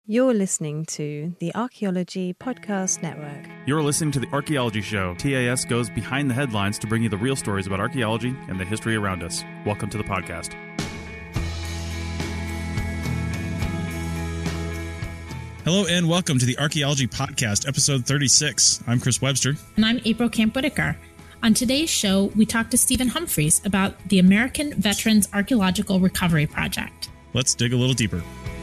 You're listening to the Archaeology Podcast Network. You're listening to The Archaeology Show. TAS goes behind the headlines to bring you the real stories about archaeology and the history around us. Welcome to the podcast. Hello and welcome to the Archaeology Podcast, episode 36. I'm Chris Webster. And I'm April Camp-Whitaker. On today's show, we talk to Stephen Humphreys about the American Veterans Archaeological Recovery Project. Let's dig a little deeper.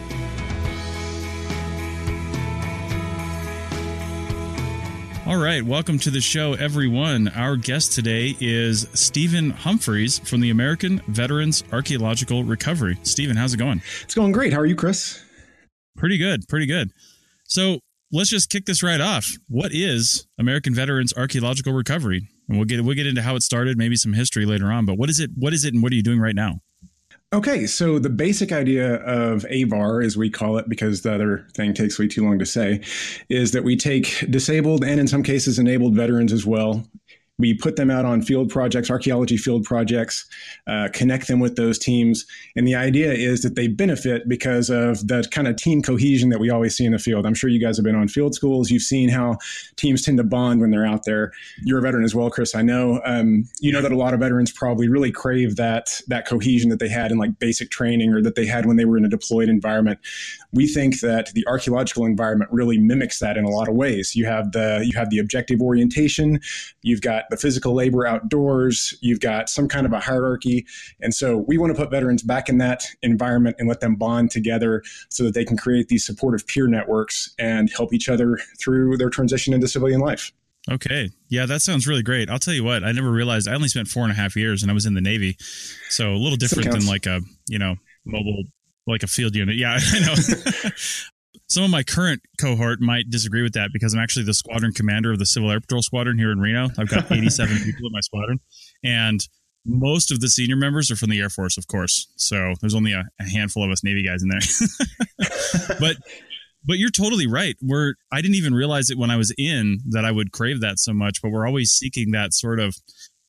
All right, welcome to the show, everyone. Our guest today is Stephen Humphreys from the American Veterans Archaeological Recovery. Stephen, how's it going? It's going great. How are you, Chris? Pretty good, pretty good. So let's just kick this right off. What is American Veterans Archaeological Recovery? And we'll get into how it started, maybe some history later on. But what is it, and what are you doing right now? Okay, so the basic idea of AVAR, as we call it, because the other thing takes way too long to say, is that we take disabled and in some cases enabled veterans as well. We put them out on field projects, archaeology field projects, connect them with those teams. And the idea is that they benefit because of the kind of team cohesion that we always see in the field. I'm sure you guys have been on field schools. You've seen how teams tend to bond when they're out there. You're a veteran as well, Chris. I know. You know that a lot of veterans probably really crave that cohesion that they had in like basic training or that they had when they were in a deployed environment. We think that the archaeological environment really mimics that in a lot of ways. You have the objective orientation. You've got the physical labor outdoors, you've got some kind of a hierarchy. And so we want to put veterans back in that environment and let them bond together so that they can create these supportive peer networks and help each other through their transition into civilian life. Okay. Yeah, that sounds really great. I'll tell you what, I never realized I only spent 4.5 years and I was in the Navy. So a little different than like a, mobile, like a field unit. Yeah, I know. Some of my current cohort might disagree with that because I'm actually the squadron commander of the Civil Air Patrol Squadron here in Reno. I've got 87 people in my squadron, and most of the senior members are from the Air Force, of course. So there's only a handful of us Navy guys in there. But you're totally right. I didn't even realize it when I was in that I would crave that so much, but we're always seeking that sort of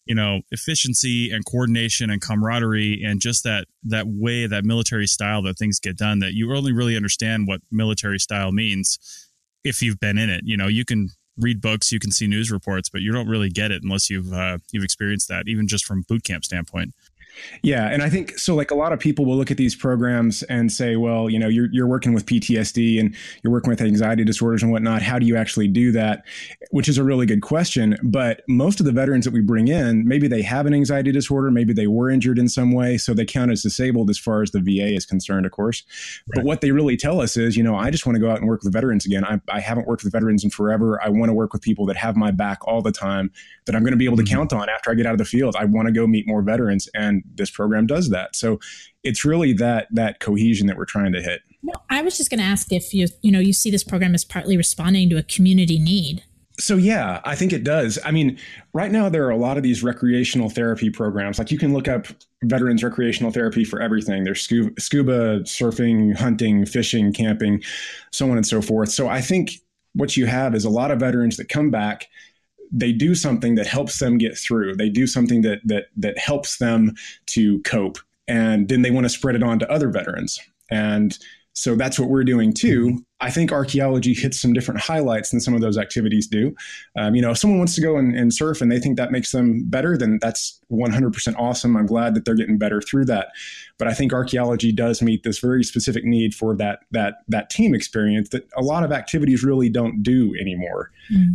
efficiency and coordination and camaraderie and just that way, that military style that things get done, that you only really understand what military style means if you've been in it. You can read books, you can see news reports, but you don't really get it unless you've experienced that, even just from boot camp standpoint. Yeah. And I think so, like a lot of people will look at these programs and say, well, you're working with PTSD and you're working with anxiety disorders and whatnot. How do you actually do that? Which is a really good question. But most of the veterans that we bring in, maybe they have an anxiety disorder, maybe they were injured in some way. So they count as disabled as far as the VA is concerned, of course. Right. But what they really tell us is, I just want to go out and work with veterans again. I haven't worked with veterans in forever. I want to work with people that have my back all the time, that I'm going to be able to count on after I get out of the field. I want to go meet more veterans. And this program does that. So it's really that cohesion that we're trying to hit. Well, I was just going to ask if you see this program as partly responding to a community need. So yeah, I think it does. I mean, right now there are a lot of these recreational therapy programs. Like you can look up veterans recreational therapy for everything. There's scuba, surfing, hunting, fishing, camping, so on and so forth. So I think what you have is a lot of veterans that come back. They do something that helps them get through. They do something that helps them to cope. And then they want to spread it on to other veterans. And so that's what we're doing too. I think archaeology hits some different highlights than some of those activities do. If someone wants to go and surf and they think that makes them better, then that's 100% awesome. I'm glad that they're getting better through that. But I think archaeology does meet this very specific need for that team experience that a lot of activities really don't do anymore.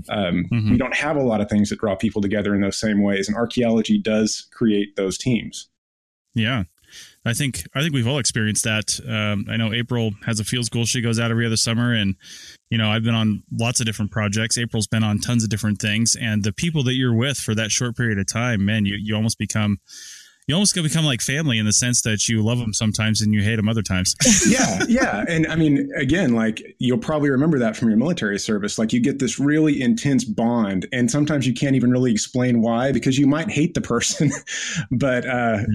We don't have a lot of things that draw people together in those same ways. And archaeology does create those teams. Yeah. I think we've all experienced that. I know April has a field school. She goes out every other summer, and I've been on lots of different projects. April's been on tons of different things, and the people that you're with for that short period of time, man, you almost become like family in the sense that you love them sometimes and you hate them other times. Yeah. And I mean, again, like you'll probably remember that from your military service. Like you get this really intense bond, and sometimes you can't even really explain why, because you might hate the person, but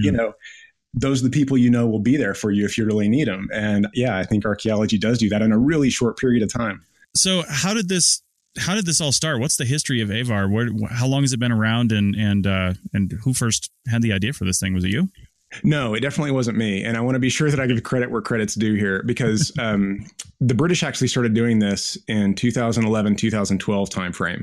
those are the people will be there for you if you really need them. And yeah, I think archaeology does do that in a really short period of time. So how did this all start? What's the history of AVAR? How long has it been around, and who first had the idea for this thing? Was it you? No, it definitely wasn't me. And I want to be sure that I give credit where credit's due here, because the British actually started doing this in 2011, 2012 timeframe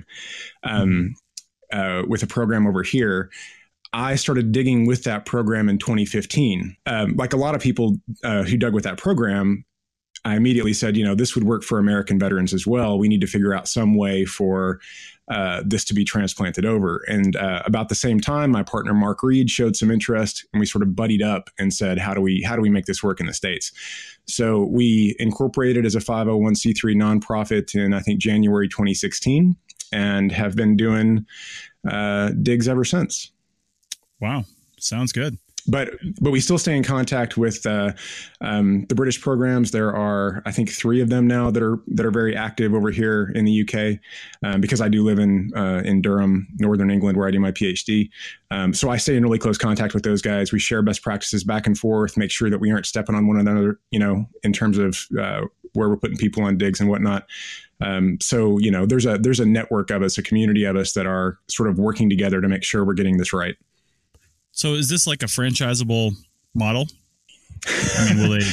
with a program over here. I started digging with that program in 2015. Like a lot of people who dug with that program, I immediately said, this would work for American veterans as well. We need to figure out some way for this to be transplanted over. And about the same time, my partner, Mark Reed, showed some interest, and we sort of buddied up and said, how do we make this work in the States? So we incorporated as a 501c3 nonprofit in, I think, January 2016, and have been doing digs ever since. Wow. Sounds good. But we still stay in contact with the British programs. There are, I think, 3 of them now that are very active over here in the UK, because I do live in Durham, Northern England, where I do my PhD. So I stay in really close contact with those guys. We share best practices back and forth, make sure that we aren't stepping on one another, in terms of where we're putting people on digs and whatnot. So there's a network of us, a community of us that are sort of working together to make sure we're getting this right. So is this like a franchisable model? I mean, will they?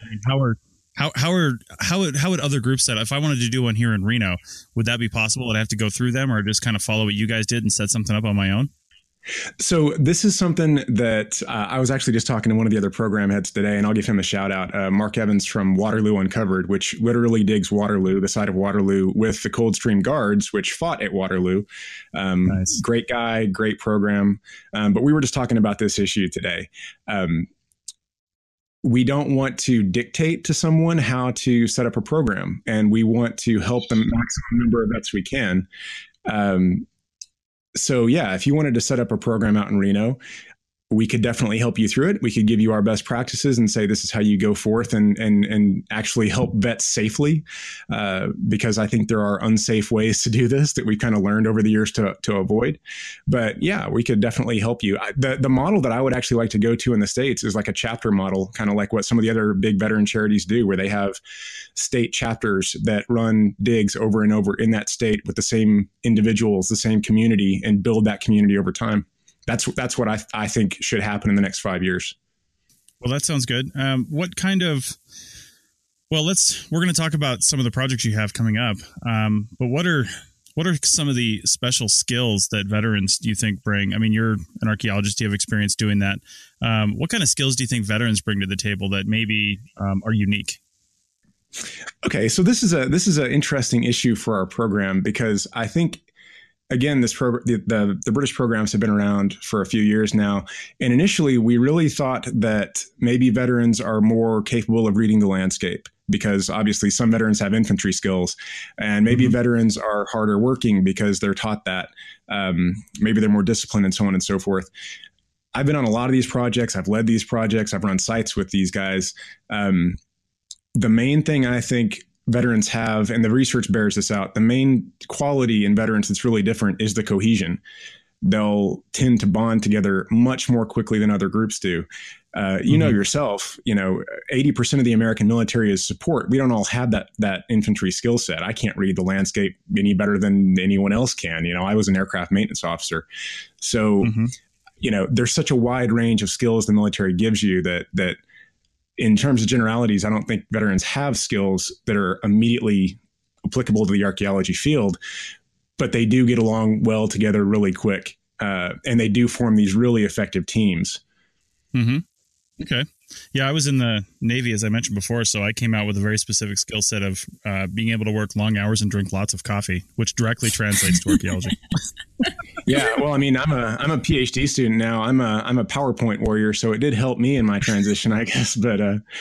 How would other groups set up? If I wanted to do one here in Reno, would that be possible? Would I have to go through them, or just kind of follow what you guys did and set something up on my own? So this is something that I was actually just talking to one of the other program heads today, and I'll give him a shout out. Mark Evans from Waterloo Uncovered, which literally digs Waterloo, the side of Waterloo, with the Coldstream Guards, which fought at Waterloo. Nice. Great guy, great program. But we were just talking about this issue today. We don't want to dictate to someone how to set up a program, and we want to help the maximum number of vets we can. So yeah, if you wanted to set up a program out in Reno, we could definitely help you through it. We could give you our best practices and say, this is how you go forth and actually help vets safely. Because I think there are unsafe ways to do this that we've kind of learned over the years to avoid. But yeah, we could definitely help you. The model that I would actually like to go to in the States is like a chapter model, kind of like what some of the other big veteran charities do, where they have state chapters that run digs over and over in that state with the same individuals, the same community, and build that community over time. That's what I think should happen in the next 5 years. Well, that sounds good. What kind of? Well, we're going to talk about some of the projects you have coming up. But what are some of the special skills that veterans do you think bring? I mean, you're an archaeologist. You have experience doing that. What kind of skills do you think veterans bring to the table that maybe are unique? Okay, so this is an interesting issue for our program, because I think, again, this the British programs have been around for a few years now. And initially, we really thought that maybe veterans are more capable of reading the landscape, because obviously some veterans have infantry skills, and maybe veterans are harder working because they're taught that. Maybe they're more disciplined and so on and so forth. I've been on a lot of these projects. I've led these projects. I've run sites with these guys. The main thing I think veterans have, and the research bears this out, the main quality in veterans that's really different is the cohesion. They'll tend to bond together much more quickly than other groups do. You know yourself, 80% of the American military is support. We don't all have that infantry skill set. I can't read the landscape any better than anyone else can. I was an aircraft maintenance officer. So, there's such a wide range of skills the military gives you that in terms of generalities, I don't think veterans have skills that are immediately applicable to the archaeology field, but they do get along well together really quick. And they do form these really effective teams. Mm-hmm. Okay. Yeah, I was in the Navy, as I mentioned before, so I came out with a very specific skill set of being able to work long hours and drink lots of coffee, which directly translates to archaeology. Yeah, well, I mean, I'm a PhD student now. I'm a PowerPoint warrior, so it did help me in my transition, I guess. But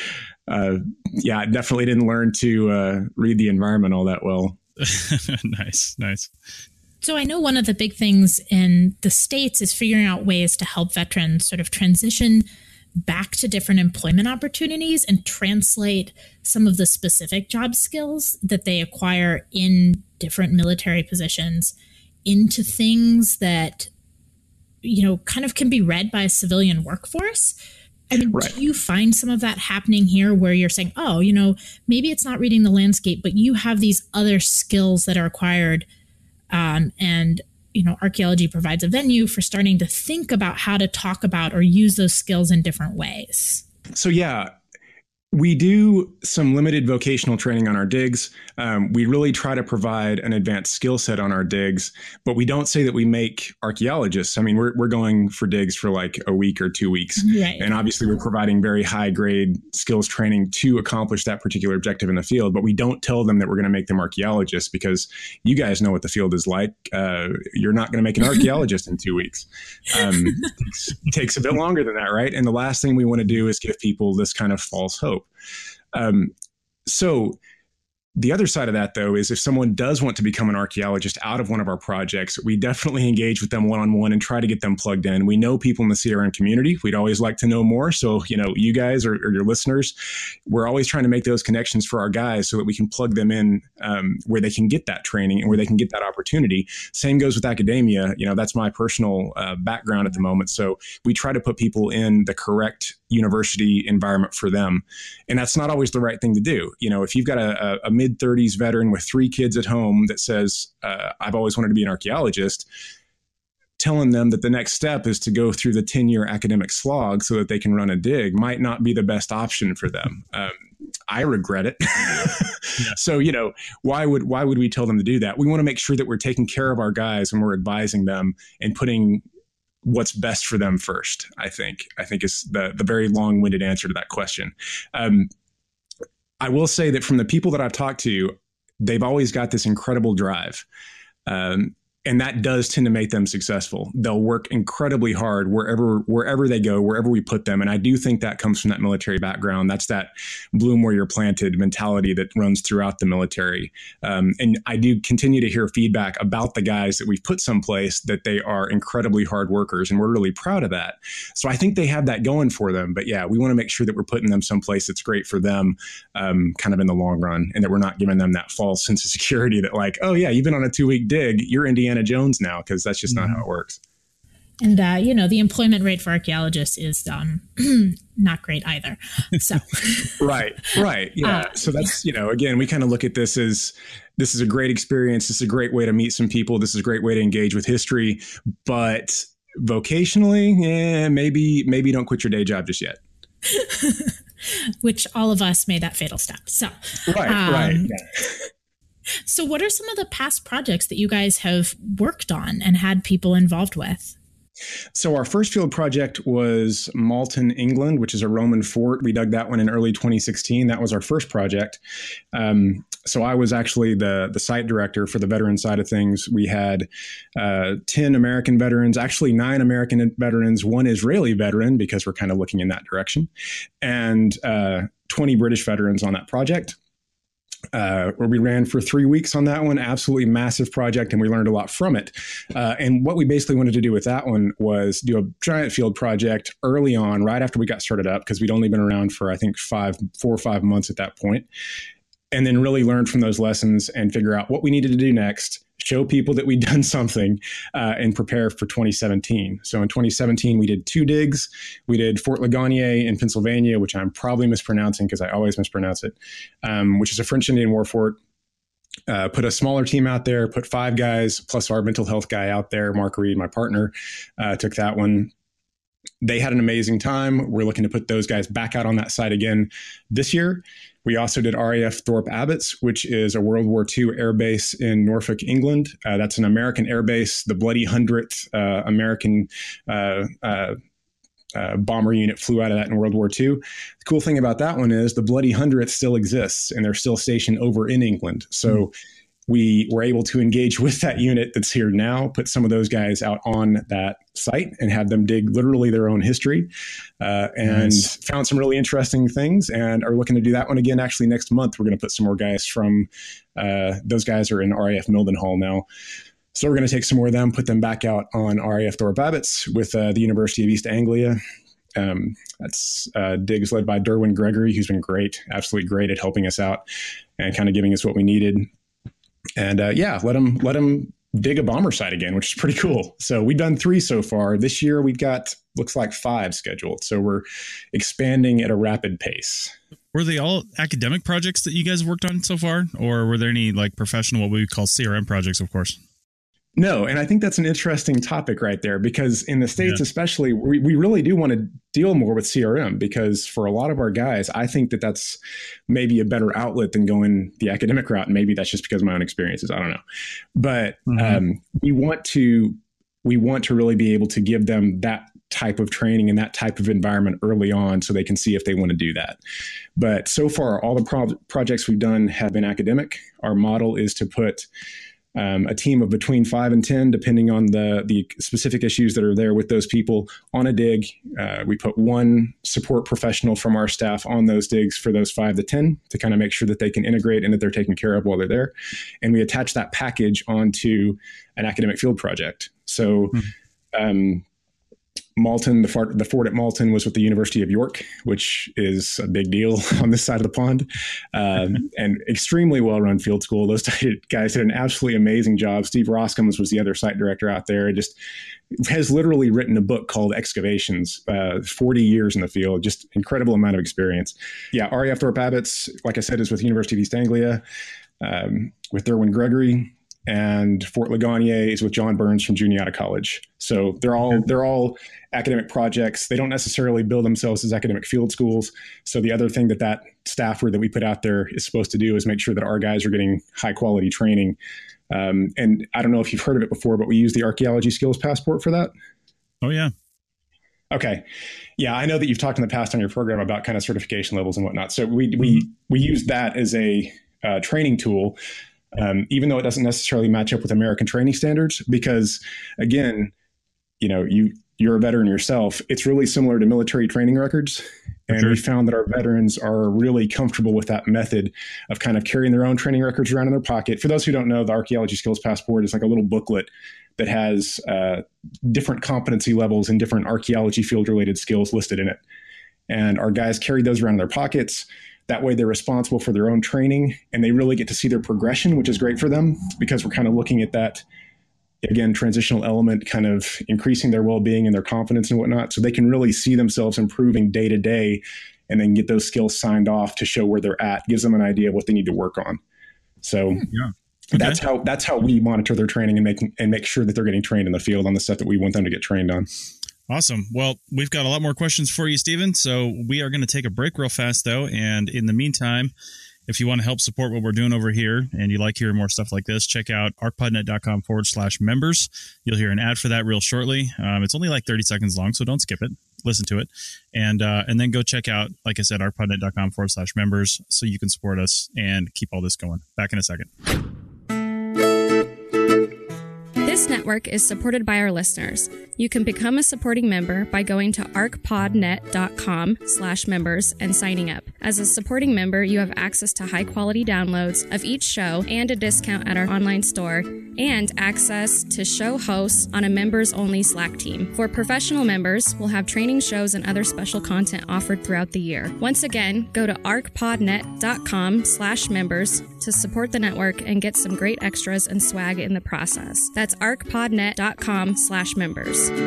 yeah, I definitely didn't learn to read the environment all that well. Nice. So I know one of the big things in the States is figuring out ways to help veterans sort of transition back to different employment opportunities and translate some of the specific job skills that they acquire in different military positions into things that, kind of can be read by a civilian workforce. I mean, right. Do you find some of that happening here where you're saying, oh, maybe it's not reading the landscape, but you have these other skills that are acquired and archaeology provides a venue for starting to think about how to talk about or use those skills in different ways. So, yeah. We do some limited vocational training on our digs. We really try to provide an advanced skill set on our digs, but we don't say that we make archaeologists. I mean, we're going for digs for like a week or 2 weeks. Right. And obviously we're providing very high grade skills training to accomplish that particular objective in the field, but we don't tell them that we're going to make them archaeologists, because you guys know what the field is like. You're not going to make an archaeologist in 2 weeks. It takes a bit longer than that, right? And the last thing we want to do is give people this kind of false hope. So the other side of that, though, is if someone does want to become an archaeologist out of one of our projects, we definitely engage with them one-on-one and try to get them plugged in. We know people in the CRM community. We'd always like to know more. So, you guys or your listeners, we're always trying to make those connections for our guys so that we can plug them in where they can get that training and where they can get that opportunity. Same goes with academia. That's my personal background at the moment. So we try to put people in the correct university environment for them. And that's not always the right thing to do. If you've got a mid-30s veteran with 3 kids at home that says, I've always wanted to be an archaeologist, telling them that the next step is to go through the 10-year academic slog so that they can run a dig might not be the best option for them. I regret it. Yeah. So, why would we tell them to do that? We want to make sure that we're taking care of our guys when we're advising them and putting what's best for them first, I think is the very long-winded answer to that question. I will say that from the people that I've talked to, they've always got this incredible drive. And that does tend to make them successful. They'll work incredibly hard wherever they go, wherever we put them. And I do think that comes from that military background. That's that bloom where you're planted mentality that runs throughout the military. And I do continue to hear feedback about the guys that we've put someplace that they are incredibly hard workers. And we're really proud of that. So I think they have that going for them. But yeah, we want to make sure that we're putting them someplace that's great for them kind of in the long run, and that we're not giving them that false sense of security that like, oh yeah, you've been on a 2-week dig, you're Indiana Jones now, because that's just not how it works. And the employment rate for archaeologists is not great either. So right, yeah. So that's again, we kind of look at this as this is a great experience. This is a great way to meet some people. This is a great way to engage with history. But vocationally, maybe don't quit your day job just yet. Which all of us made that fatal step. So right. Yeah. So what are some of the past projects that you guys have worked on and had people involved with? So our first field project was Malton, England, which is a Roman fort. We dug that one in early 2016. That was our first project. So I was actually the site director for the veteran side of things. We had 10 American veterans, actually 9 American veterans, 1 Israeli veteran, because we're kind of looking in that direction, and 20 British veterans on that project. Where we ran for 3 weeks on that one. Absolutely massive project, and we learned a lot from it. And what we basically wanted to do with that one was do a giant field project early on, right after we got started up, because we'd only been around for, I think, 4 or 5 months at that point. And then really learn from those lessons and figure out what we needed to do next, show people that we'd done something, and prepare for 2017. So in 2017, we did 2 digs. We did Fort Ligonier in Pennsylvania, which I'm probably mispronouncing because I always mispronounce it, which is a French Indian war fort. Put a smaller team out there, put 5 guys plus our mental health guy out there, Mark Reed, my partner, took that one. They had an amazing time. We're looking to put those guys back out on that site again this year. We also did RAF Thorpe Abbotts, which is a World War II air base in Norfolk, England. That's an American air base, the Bloody 100th American bomber unit flew out of that in World War II. The cool thing about that one is the Bloody 100th still exists, and they're still stationed over in England. So we were able to engage with that unit that's here now, put some of those guys out on that site and have them dig literally their own history, and found some really interesting things, and are looking to do that one again. Actually, next month, we're going to put some more guys from, those guys are in RAF Mildenhall now. So we're going to take some more of them, put them back out on RAF Thorpe Abbotts with the University of East Anglia. That's digs led by Derwin Gregory, who's been great, absolutely great at helping us out and kind of giving us what we needed. And let them dig a bomber site again, which is pretty cool. So we've done 3 so far. This year we've got, looks like 5 scheduled. So we're expanding at a rapid pace. Were they all academic projects that you guys worked on so far? Or were there any like professional, what we would call CRM projects, of course? No, and I think that's an interesting topic right there, because in the States, especially, we really do want to deal more with CRM, because for a lot of our guys, I think that that's maybe a better outlet than going the academic route. And maybe that's just because of my own experiences. I don't know. But we want to really be able to give them that type of training and that type of environment early on so they can see if they want to do that. But so far, all the projects we've done have been academic. Our model is to put a team of between 5 and 10, depending on the specific issues that are there with those people, on a dig. We put one support professional from our staff on those digs for those 5 to 10 to kind of make sure that they can integrate and that they're taken care of while they're there. And we attach that package onto an academic field project. So Malton, the fort at Malton was with the University of York, which is a big deal on this side of the pond, and extremely well-run field school. Those guys did an absolutely amazing job. Steve Roskams was the other site director out there. Just has literally written a book called Excavations, 40 years in the field, just incredible amount of experience. Yeah, RAF Thorpe Abbotts, like I said, is with the University of East Anglia, with Derwin Gregory. And Fort Ligonier is with John Burns from Juniata College. So they're all academic projects. They don't necessarily build themselves as academic field schools. So the other thing that staffer that we put out there is supposed to do is make sure that our guys are getting high quality training. And I don't know if you've heard of it before, but we use the Archaeology Skills Passport for that. Oh, yeah. Okay. Yeah, I know that you've talked in the past on your program about kind of certification levels and whatnot. So we use that as a training tool. Even though it doesn't necessarily match up with American training standards, because again, you're a veteran yourself. It's really similar to military training records. And we found that our veterans are really comfortable with that method of kind of carrying their own training records around in their pocket. For those who don't know, the Archaeology Skills Passport is like a little booklet that has different competency levels and different archaeology field related skills listed in it. And our guys carry those around in their pockets. That way they're responsible for their own training, and they really get to see their progression, which is great for them, because we're kind of looking at that, again, transitional element, kind of increasing their well-being and their confidence and whatnot. So they can really see themselves improving day to day, and then get those skills signed off to show where they're at, gives them an idea of what they need to work on. So that's how we monitor their training and make sure that they're getting trained in the field on the stuff that we want them to get trained on. Awesome. Well, we've got a lot more questions for you, Stephen. So we are going to take a break real fast, though. And in the meantime, if you want to help support what we're doing over here and you like hearing more stuff like this, check out arcpodnet.com/members. You'll hear an ad for that real shortly. It's only like 30 seconds long, so don't skip it. Listen to it. And then go check out, like I said, arcpodnet.com/members so you can support us and keep all this going. Back in a second. This network is supported by our listeners. You can become a supporting member by going to arcpodnet.com/members and signing up. As a supporting member, you have access to high-quality downloads of each show and a discount at our online store, and access to show hosts on a members-only Slack team. For professional members, we'll have training shows and other special content offered throughout the year. Once again, go to arcpodnet.com/members to support the network and get some great extras and swag in the process. That's arcpodnet.com/members. All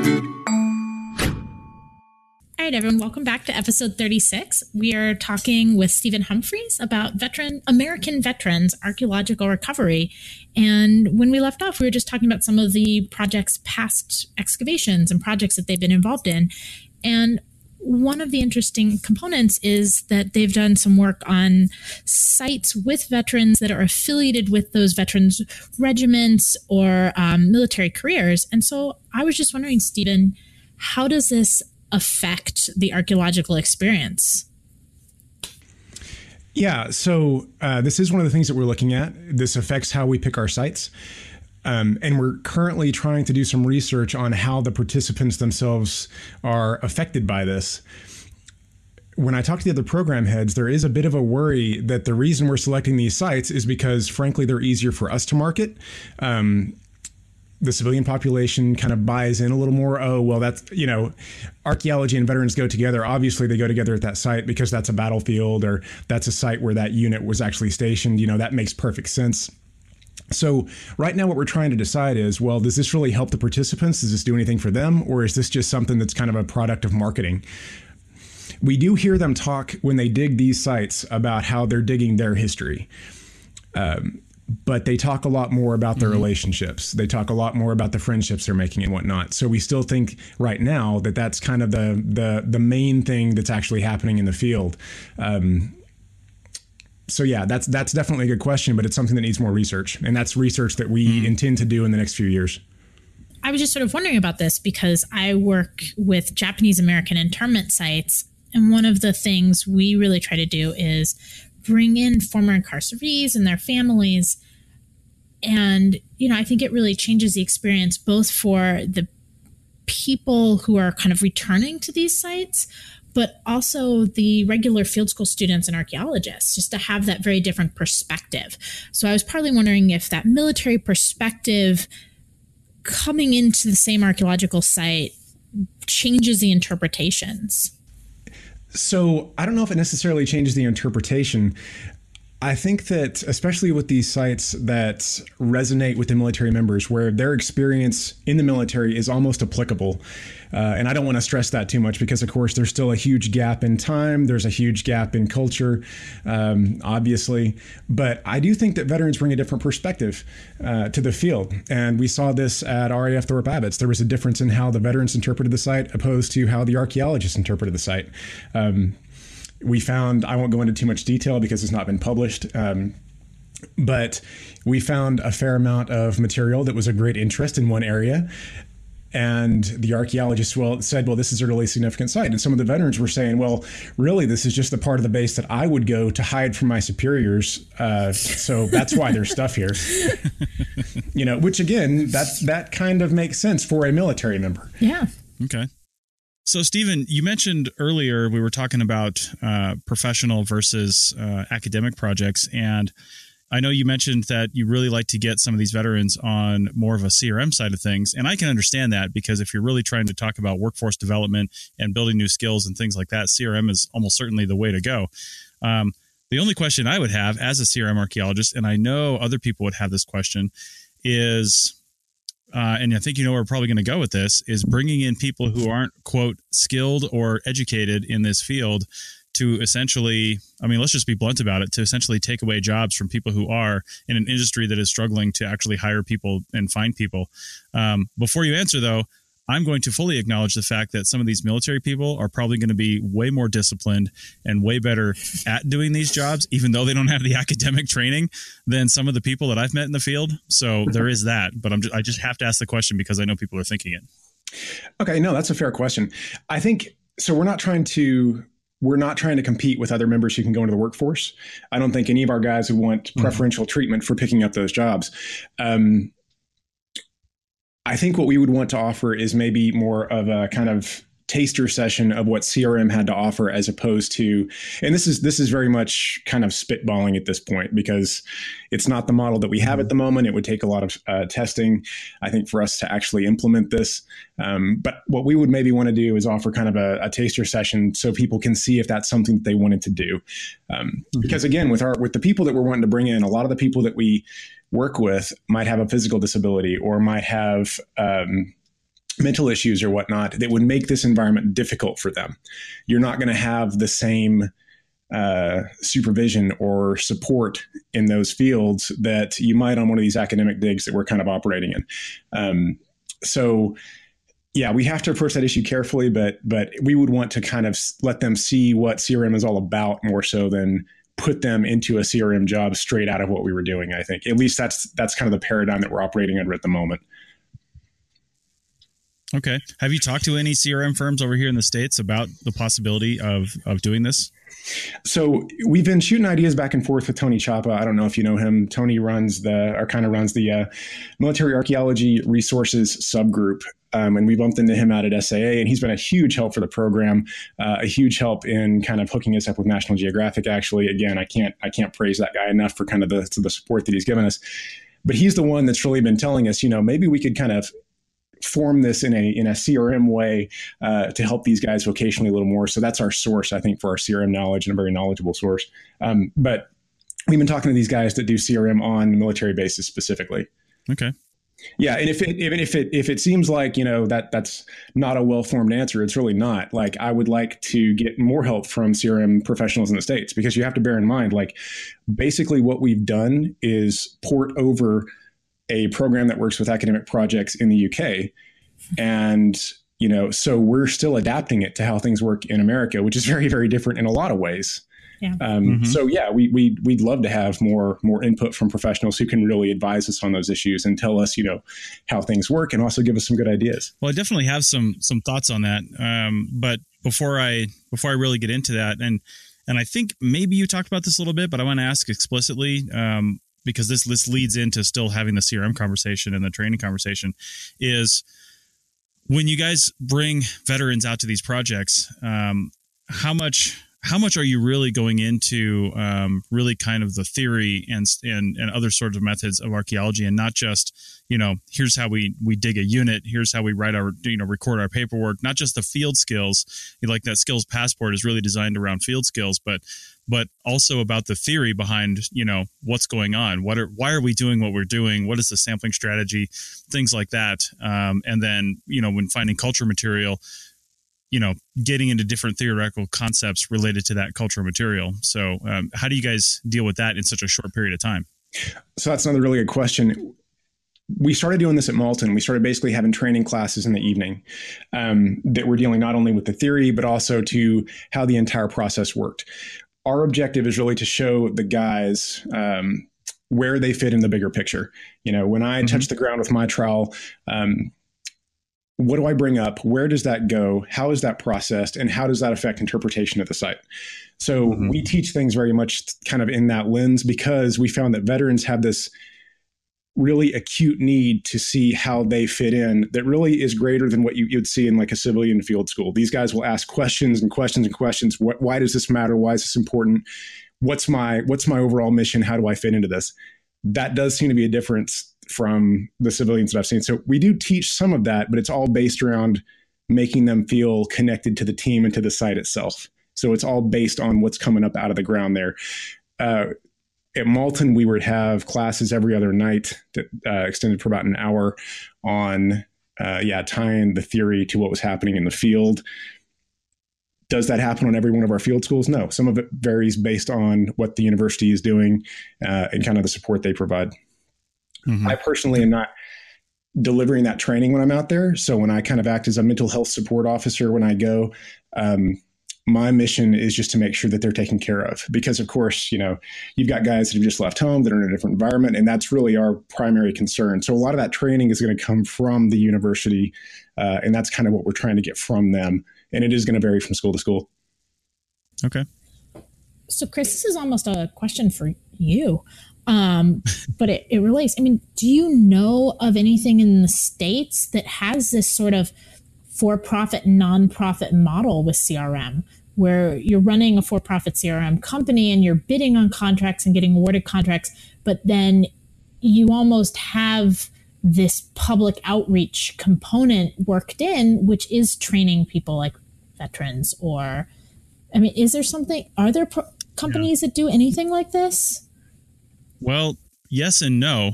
right, everyone, welcome back to episode 36. We are talking with Stephen Humphreys about American veterans archaeological recovery. And when we left off, we were just talking about some of the project's past excavations and projects that they've been involved in. And one of the interesting components is that they've done some work on sites with veterans that are affiliated with those veterans' regiments or military careers. And so I was just wondering, Stephen, how does this affect the archaeological experience? Yeah, so this is one of the things that we're looking at. This affects how we pick our sites. And we're currently trying to do some research on how the participants themselves are affected by this. When I talk to the other program heads, there is a bit of a worry that the reason we're selecting these sites is because, frankly, they're easier for us to market. The civilian population kind of buys in a little more. Oh, well, that's, archaeology and veterans go together. Obviously, they go together at that site because that's a battlefield, or that's a site where that unit was actually stationed. That makes perfect sense. So right now what we're trying to decide is, well, does this really help the participants? Does this do anything for them? Or is this just something that's kind of a product of marketing? We do hear them talk when they dig these sites about how they're digging their history. but they talk a lot more about their relationships. They talk a lot more about the friendships they're making and whatnot. So we still think right now that that's kind of the main thing that's actually happening in the field. So yeah, that's definitely a good question, but it's something that needs more research, and that's research that we intend to do in the next few years. I was just sort of wondering about this because I work with Japanese American internment sites, and one of the things we really try to do is bring in former incarcerees and their families. And, I think it really changes the experience both for the people who are kind of returning to these sites, but also the regular field school students and archaeologists, just to have that very different perspective. So I was partly wondering if that military perspective coming into the same archaeological site changes the interpretations. So I don't know if it necessarily changes the interpretation. I think that especially with these sites that resonate with the military members, where their experience in the military is almost applicable. And I don't want to stress that too much because, of course, there's still a huge gap in time. There's a huge gap in culture, obviously. But I do think that veterans bring a different perspective to the field. And we saw this at RAF Thorpe Abbotts. There was a difference in how the veterans interpreted the site opposed to how the archaeologists interpreted the site. We found, I won't go into too much detail because it's not been published, but we found a fair amount of material that was of great interest in one area. And the archaeologists said, this is a really significant site. And some of the veterans were saying, well, really, this is just the part of the base that I would go to hide from my superiors. So that's why there's stuff here, which again, that kind of makes sense for a military member. Yeah. Okay. So, Stephen, you mentioned earlier we were talking about professional versus academic projects, and I know you mentioned that you really like to get some of these veterans on more of a CRM side of things, and I can understand that because if you're really trying to talk about workforce development and building new skills and things like that, CRM is almost certainly the way to go. The only question I would have as a CRM archaeologist, and I know other people would have this question, is and I think where we're probably going to go with this, is bringing in people who aren't, quote, skilled or educated in this field to essentially, let's just be blunt about it, to essentially take away jobs from people who are in an industry that is struggling to actually hire people and find people. Before you answer, though, I'm going to fully acknowledge the fact that some of these military people are probably going to be way more disciplined and way better at doing these jobs, even though they don't have the academic training, than some of the people that I've met in the field. So there is that, but I just have to ask the question because I know people are thinking it. Okay, no, that's a fair question. I think so. We're not trying to compete with other members who can go into the workforce. I don't think any of our guys would want preferential treatment for picking up those jobs. I think what we would want to offer is maybe more of a kind of taster session of what CRM had to offer, as opposed to, and this is very much kind of spitballing at this point because it's not the model that we have at the moment. It would take a lot of testing, I think, for us to actually implement this. But what we would maybe want to do is offer kind of a taster session so people can see if that's something that they wanted to do. Because again, with the people that we're wanting to bring in, a lot of the people that we work with might have a physical disability or might have mental issues or whatnot that would make this environment difficult for them. You're not going to have the same supervision or support in those fields that you might on one of these academic digs that we're kind of operating in. So yeah, we have to approach that issue carefully, but we would want to kind of let them see what CRM is all about more so than put them into a CRM job straight out of what we were doing. I think at least that's kind of the paradigm that we're operating under at the moment. Okay. Have you talked to any CRM firms over here in the States about the possibility of doing this? So we've been shooting ideas back and forth with Tony Chapa. I don't know if you know him. Tony runs the military archaeology resources subgroup. And we bumped into him out at SAA, and he's been a huge help for the program, a huge help in kind of hooking us up with National Geographic. Actually, again, I can't praise that guy enough for kind of the support that he's given us. But he's the one that's really been telling us, maybe we could kind of form this in a CRM way to help these guys vocationally a little more. So that's our source, I think, for our CRM knowledge, and a very knowledgeable source. But we've been talking to these guys that do CRM on military bases specifically. Okay. Yeah, and if it seems like, that's not a well-formed answer, it's really not. Like, I would like to get more help from CRM professionals in the States, because you have to bear in mind, like, basically what we've done is port over a program that works with academic projects in the UK. And, so we're still adapting it to how things work in America, which is very, very different in a lot of ways. Yeah. So yeah, we'd love to have more input from professionals who can really advise us on those issues and tell us, how things work, and also give us some good ideas. Well, I definitely have some thoughts on that. But before I really get into that, and I think maybe you talked about this a little bit, but I want to ask explicitly, because this leads into still having the CRM conversation and the training conversation, is when you guys bring veterans out to these projects, how much are you really going into really kind of the theory and other sorts of methods of archaeology, and not just, here's how we dig a unit, here's how we write our, record our paperwork, not just the field skills, like that skills passport is really designed around field skills, but also about the theory behind, what's going on, why are we doing what we're doing, what is the sampling strategy, things like that. And then, when finding culture material, getting into different theoretical concepts related to that cultural material. So how do you guys deal with that in such a short period of time? So that's another really good question. We started doing this at Malton. We started basically having training classes in the evening that were dealing not only with the theory, but also to how the entire process worked. Our objective is really to show the guys where they fit in the bigger picture. When I touch the ground with my trowel, what do I bring up? Where does that go? How is that processed? And how does that affect interpretation of the site? So we teach things very much kind of in that lens, because we found that veterans have this really acute need to see how they fit in that really is greater than what you'd see in like a civilian field school. These guys will ask questions and questions and questions. Why does this matter? Why is this important? What's my overall mission? How do I fit into this? That does seem to be a difference from the civilians that I've seen. So we do teach some of that, but it's all based around making them feel connected to the team and to the site itself. So it's all based on what's coming up out of the ground there. At Malton, we would have classes every other night that extended for about an hour on tying the theory to what was happening in the field. Does that happen on every one of our field schools? No. Some of it varies based on what the university is doing and kind of the support they provide. I personally am not delivering that training when I'm out there. So when I kind of act as a mental health support officer when I go, my mission is just to make sure that they're taken care of, because of course, you've got guys that have just left home that are in a different environment, and that's really our primary concern. So a lot of that training is going to come from the university, and that's kind of what we're trying to get from them. And it is going to vary from school to school. Okay. So Chris, this is almost a question for you. But it relates. I mean, do you know of anything in the States that has this sort of for-profit, non-profit model with CRM, where you're running a for-profit CRM company and you're bidding on contracts and getting awarded contracts, but then you almost have this public outreach component worked in, which is training people like veterans? Or, I mean, is there something, are there companies that do anything like this? Well, yes and no.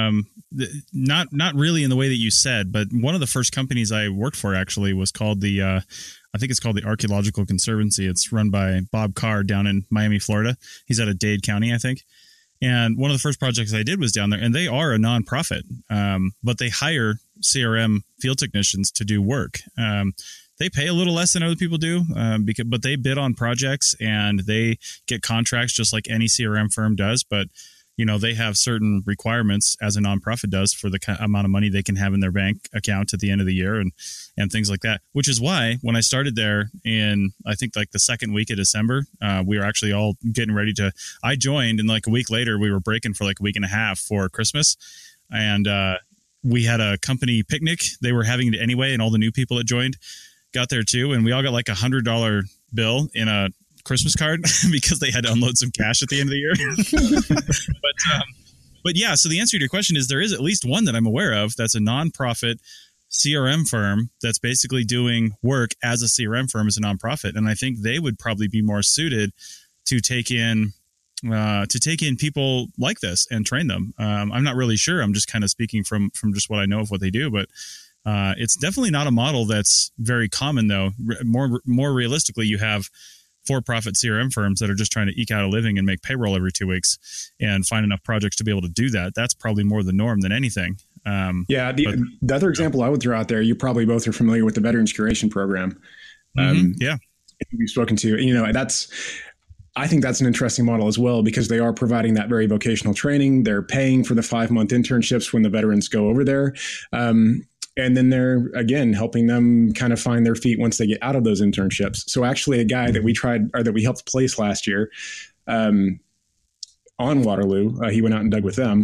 Not really in the way that you said, but one of the first companies I worked for actually was called I think it's called the Archaeological Conservancy. It's run by Bob Carr down in Miami, Florida. He's out of Dade County, I think. And one of the first projects I did was down there, and they are a nonprofit, but they hire CRM field technicians to do work. They pay a little less than other people do, but they bid on projects and they get contracts just like any CRM firm does. But they have certain requirements, as a nonprofit does, for the amount of money they can have in their bank account at the end of the year and things like that, which is why when I started there in, I think like the second week of December, we were actually all getting ready I joined, and like a week later we were breaking for like a week and a half for Christmas. And we had a company picnic. They were having it anyway, and all the new people that joined got there too. And we all got like $100 bill in a Christmas card because they had to unload some cash at the end of the year. But yeah, so the answer to your question is there is at least one that I'm aware of that's a nonprofit CRM firm that's basically doing work as a CRM firm as a nonprofit. And I think they would probably be more suited to take in to take in people like this and train them. I'm not really sure. I'm just kind of speaking from just what I know of what they do, but it's definitely not a model that's very common, though. More realistically, you have for-profit CRM firms that are just trying to eke out a living and make payroll every 2 weeks and find enough projects to be able to do that. That's probably more the norm than anything. The other example I would throw out there, you probably both are familiar with the Veterans Curation Program. We've spoken to, I think that's an interesting model as well, because they are providing that very vocational training. They're paying for the 5-month internships when the veterans go over there. And then they're, again, helping them kind of find their feet once they get out of those internships. So actually a guy that we helped place last year on Waterloo, he went out and dug with them,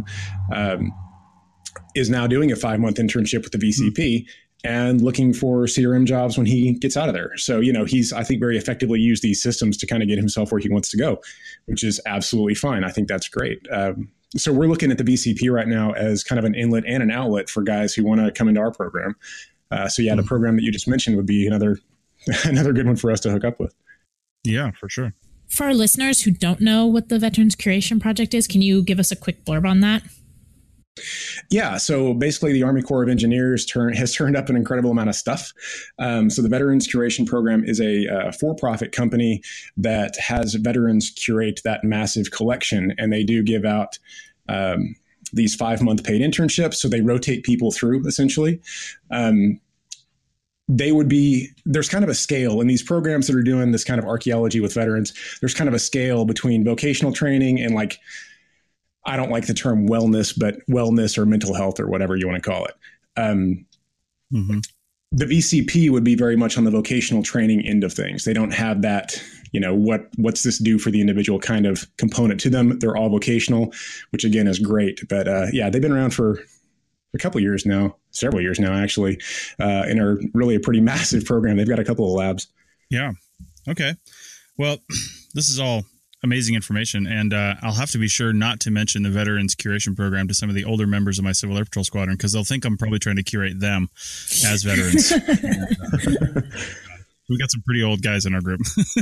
is now doing a 5-month internship with the VCP and looking for CRM jobs when he gets out of there. So, he's, I think, very effectively used these systems to kind of get himself where he wants to go, which is absolutely fine. I think that's great. So we're looking at the VCP right now as kind of an inlet and an outlet for guys who want to come into our program. The program that you just mentioned would be another good one for us to hook up with. Yeah, for sure. For our listeners who don't know what the Veterans Curation Project is, can you give us a quick blurb on that? Yeah. So basically the Army Corps of Engineers has turned up an incredible amount of stuff. So the Veterans Curation Program is a for-profit company that has veterans curate that massive collection, and they do give out these 5-month paid internships. So they rotate people through, essentially. There's kind of a scale in these programs that are doing this kind of archaeology with veterans. There's kind of a scale between vocational training and, like, I don't like the term wellness, but wellness or mental health or whatever you want to call it. The VCP would be very much on the vocational training end of things. They don't have that, what's this do for the individual kind of component to them. They're all vocational, which again is great. But they've been around for a couple of years now, several years now, actually, and are really a pretty massive program. They've got a couple of labs. Yeah. Okay. Well, this is all amazing information, and I'll have to be sure not to mention the Veterans Curation Program to some of the older members of my Civil Air Patrol Squadron, because they'll think I'm probably trying to curate them as veterans. We got some pretty old guys in our group.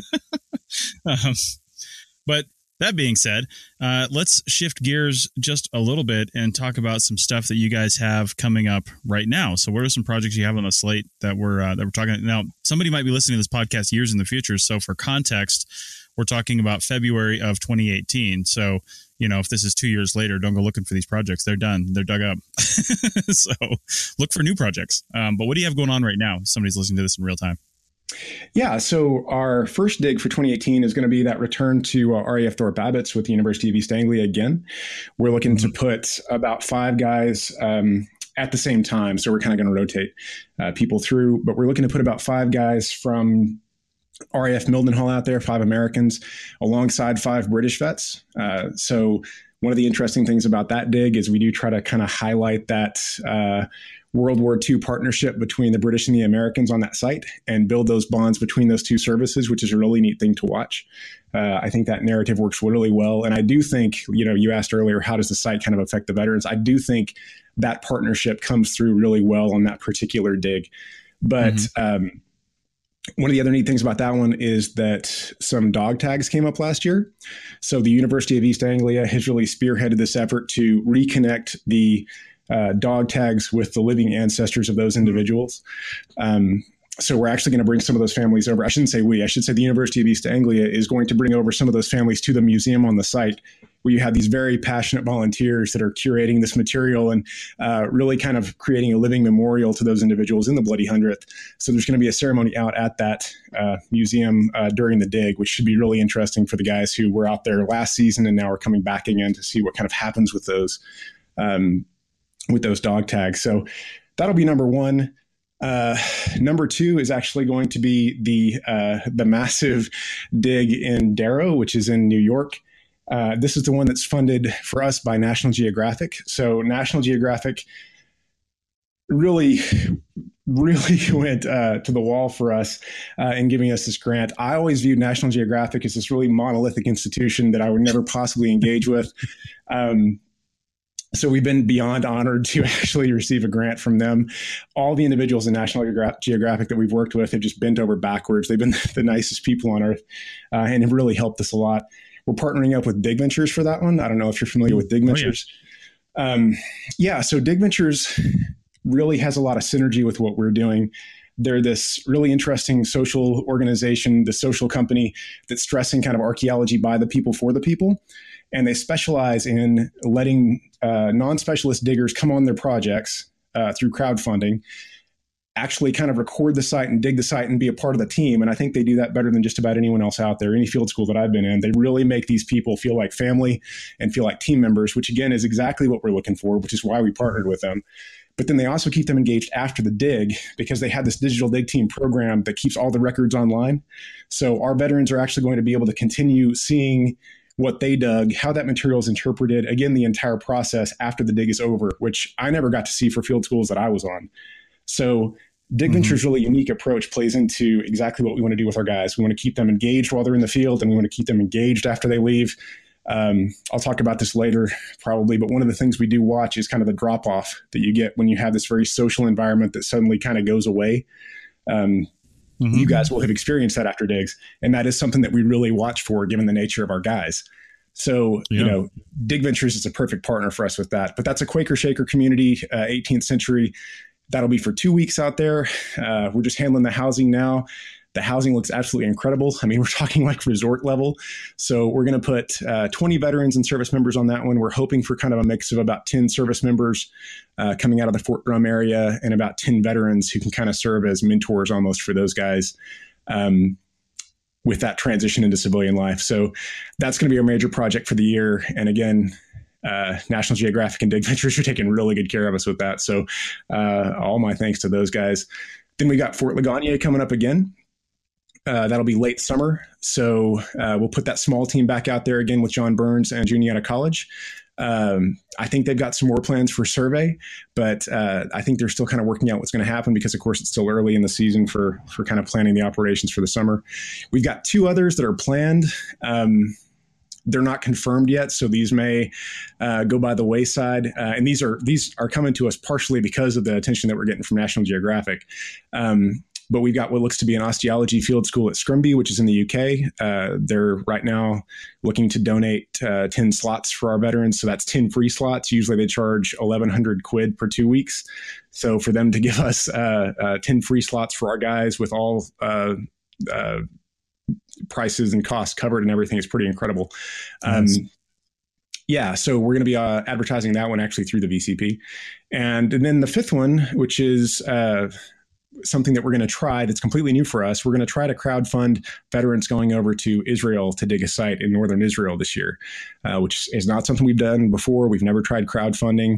But that being said, let's shift gears just a little bit and talk about some stuff that you guys have coming up right now. So what are some projects you have on the slate that we're talking about? Now, somebody might be listening to this podcast years in the future, so for context, we're talking about February of 2018. So, if this is 2 years later, don't go looking for these projects. They're done. They're dug up. So look for new projects. But what do you have going on right now? Somebody's listening to this in real time. Yeah. So our first dig for 2018 is going to be that return to RAF Thorpe Abbotts with the University of East Anglia again. We're looking to put about 5 guys at the same time. So we're kind of going to rotate people through, but we're looking to put about 5 guys from RAF Mildenhall out there, 5 Americans, alongside 5 British vets. So one of the interesting things about that dig is we do try to kind of highlight that World War II partnership between the British and the Americans on that site and build those bonds between those two services, which is a really neat thing to watch. I think that narrative works really well. And I do think, you asked earlier, how does the site kind of affect the veterans? I do think that partnership comes through really well on that particular dig. But one of the other neat things about that one is that some dog tags came up last year. So the University of East Anglia has really spearheaded this effort to reconnect the dog tags with the living ancestors of those individuals. So we're actually going to bring some of those families over. I shouldn't say we, I should say the University of East Anglia is going to bring over some of those families to the museum on the site, where you have these very passionate volunteers that are curating this material and really kind of creating a living memorial to those individuals in the Bloody 100th. So there's going to be a ceremony out at that museum during the dig, which should be really interesting for the guys who were out there last season and now are coming back again to see what kind of happens with those dog tags. So that'll be number one. Number two is actually going to be the massive dig in Darrow, which is in New York. This is the one that's funded for us by National Geographic. So National Geographic really went to the wall for us in giving us this grant. I always viewed National Geographic as this really monolithic institution that I would never possibly engage with. So we've been beyond honored to actually receive a grant from them. All the individuals in National Geographic that we've worked with have just bent over backwards. They've been the nicest people on earth and have really helped us a lot. we're partnering up with Dig Ventures for that one. I don't know if you're familiar with Dig Ventures. So Dig Ventures really has a lot of synergy with what we're doing. They're this really interesting social organization, the social company that's stressing kind of archaeology by the people for the people. And they specialize in letting non-specialist diggers come on their projects through crowdfunding, actually kind of record the site and dig the site and be a part of the team. And I think they do that better than just about anyone else out there, any field school that I've been in. They really make these people feel like family and feel like team members, which again is exactly what we're looking for, which is why we partnered with them. But then they also keep them engaged after the dig because they have this digital dig team program that keeps all the records online. So our veterans are actually going to be able to continue seeing what they dug, how that material is interpreted, again, the entire process after the dig is over, which I never got to see for field schools that I was on. So Dig Ventures' really unique approach plays into exactly what we want to do with our guys. We want to keep them engaged while they're in the field, and we want to keep them engaged after they leave. I'll talk about this later probably, but one of the things we do watch is kind of the drop off that you get when you have this very social environment that suddenly kind of goes away. You guys will have experienced that after digs, and that is something that we really watch for given the nature of our guys. So, Dig Ventures is a perfect partner for us with that, but that's a Quaker Shaker community, 18th century. That'll be for 2 weeks out there. We're just handling the housing now. The housing looks absolutely incredible. I mean, we're talking like resort level. So we're going to put 20 veterans and service members on that one. We're hoping for kind of a mix of about 10 service members coming out of the Fort Drum area and about 10 veterans who can kind of serve as mentors almost for those guys with that transition into civilian life. So that's going to be our major project for the year. And again, National Geographic and Dig Ventures are taking really good care of us with that. So all my thanks to those guys. Then we got Fort Ligonier coming up again. That'll be late summer. So we'll put that small team back out there again with John Burns and Juniata College. I think they've got some more plans for survey, but I think they're still kind of working out what's going to happen because, of course, it's still early in the season for kind of planning the operations for the summer. We've got 2 others that are planned. They're not confirmed yet, so these may go by the wayside. And these are coming to us partially because of the attention that we're getting from National Geographic. But we've got what looks to be an osteology field school at Scrimby, which is in the UK. They're right now looking to donate 10 slots for our veterans. So that's 10 free slots. Usually they charge 1,100 quid per 2 weeks. So for them to give us 10 free slots for our guys with all prices and costs covered and everything is pretty incredible. So we're going to be advertising that one actually through the VCP. And then the 5th one, which is something that we're going to try that's completely new for us. We're going to try to crowdfund veterans going over to Israel to dig a site in northern Israel this year, which is not something we've done before. We've never tried crowdfunding.